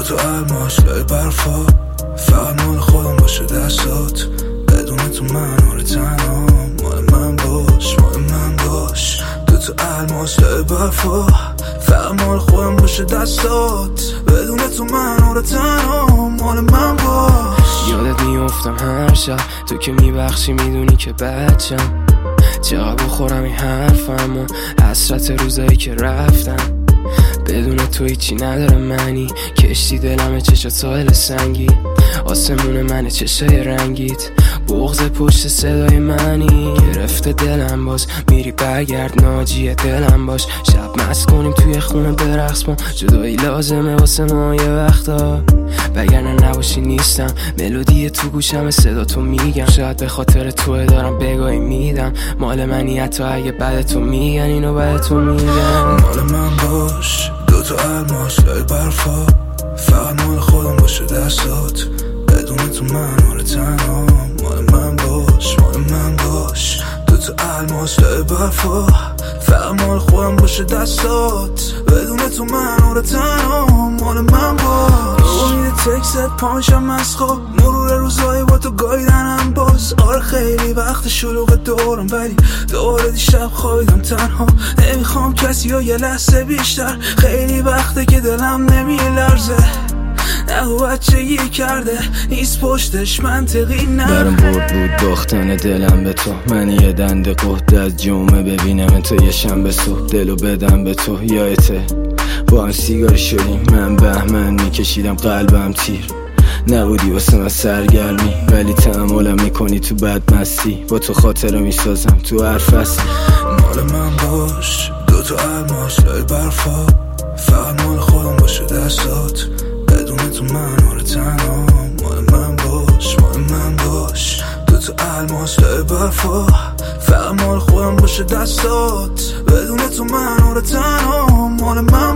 دوتا الماس لای برفا، فقط مال خودم باشه دستات، بدون تو من آره تنها، مال من باش مال من باش. دوتا الماس لای برفا، فقط مال خودم باشه دستات، بدون تو من آره تنها، مال من باش. یادت میافتم هر شب، تو که میبخشی میدونی که بچم، چقدر بخورم این حرفم و حسرت روزایی که رفتم. بدون تو هیچی نداره معنی، کشتی دلمه چشات ساحل سنگی، آسمون منه چشای رنگیت، بغض پشت صدای منی. گرفته دلم باز میری برگرد، ناجی دلم باش، شب مست کنیم توی خونه برقص ما، جدایی لازمه واسه ما یه وقتا، وگرنه نباشی نیستم. ملودی تو گوشم صدا تو میگم، شاید به خاطر توه دارم بگاهی میدم، مال منی حتی اگه بعد تو میگن اینو بعد تو میگن. مال من باش دوتا الماس لای برفا، فقط مال خودم باشه دستات، بدون تو من آره تنها، مال من باش مال من باش. دوتا الماس لای برفا، فقط مال خودم باشه دستات، بدون تو من آره تنها، مال من باش. امید تکست پانشم از خواب، مرور روزایی با تو گایدنم باز، آره خیلی وقت شلوغ دورم، ولی دوباره دیشب خوابیدم تنها، نمیخوام کسی یا یه لحظه بیشتر، خیلی وقته که دلم نمیلرزه، نگو بچگی کرده نیست پشتش منطقی نه. برام برد بود باختن دلم به تو، من یه دنده قهد از جمعه ببینم تو یه شنبه صبح، دلو بدم به تو یادته با هم سیگار شدیم، من بهمن میکشیدم قلبم تیر، نبودی واسه من سرگرمی ولی تحملم میکنی تو بدمستی، با تو خاطره میسازم تو هر فصل. مال من باش دوتا الماس لای برفا، فقط مال خودم باشه دستات، بدون تو من آره تنها، مال من باش مال من باش. دوتا الماس لای برفا، فقط مال خودم باشه دستات، بدون تو من آره تنها، مال من